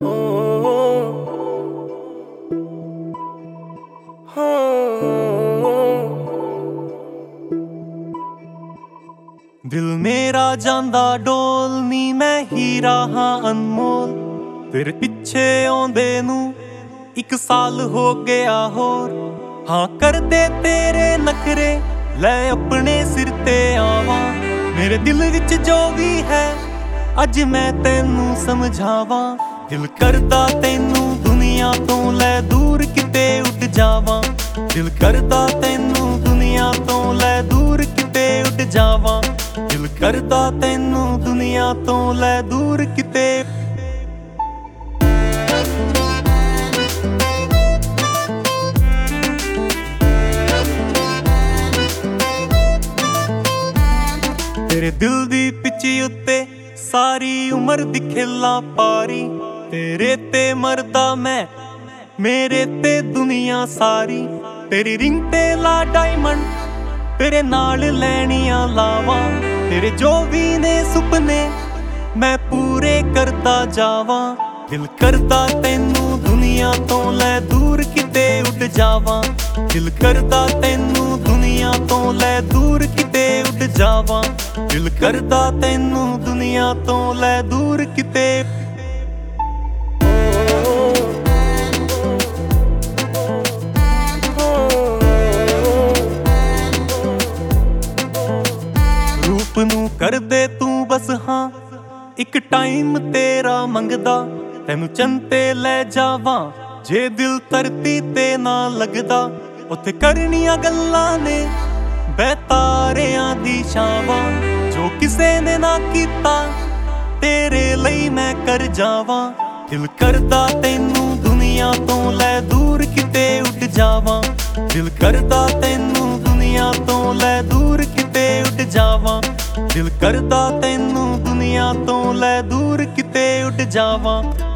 दिल मेरा जांदा डोल नी मैं हीरा हाँ अनमोल तेरे पिछे आउंदे नू 1 साल हो गया होर हाँ कर दे तेरे नखरे लै अपने सिर ते आवा मेरे दिल विच जो भी है अज मैं तैनू समझावा दिल करदा तैनू दुनिया तो लै दूर किते उठ जावा दिल करदा तैनू दुनिया तो लै दूर किते उठ जावा दिल करदा तैनू दुनिया तो लै दूर किते तेरे दिल दी पिची उत्ते सारी उम्र दी खेला पारी तेरे ते मरदा मैं मेरे ते दुनिया सारी तेरी रिंग ते ला डायमंड तेरे नाल लैनियां लावा तेरे जो भी ने सुपने मैं पूरे करदा जावा दिल करदा तैनू दुनिया तो लै दूर किते उठ जावा दिल करदा तैनू दुनिया तो लै दूर किते उठ जावा दिल करदा तैनू दुनिया तो लै दूर किते रूप नू कर दे तू बस हाँ एक टाइम तेरा मंगदा तैनू चंते लै जावा जे दिल धरती ते ना लगदा उत्थे करनियां गल्लां ने बेतारियां दी छावां जो किसे ने ना कीता तेरे लई मैं कर जावा दिल करदा तैनू दुनिया तो लै दूर किते उठ जावा दिल करदा तैनू दुनिया तो लै दूर किते उठ जावा दिल करदा तैनू दुनिया तो लै दूर किते उठ जावा।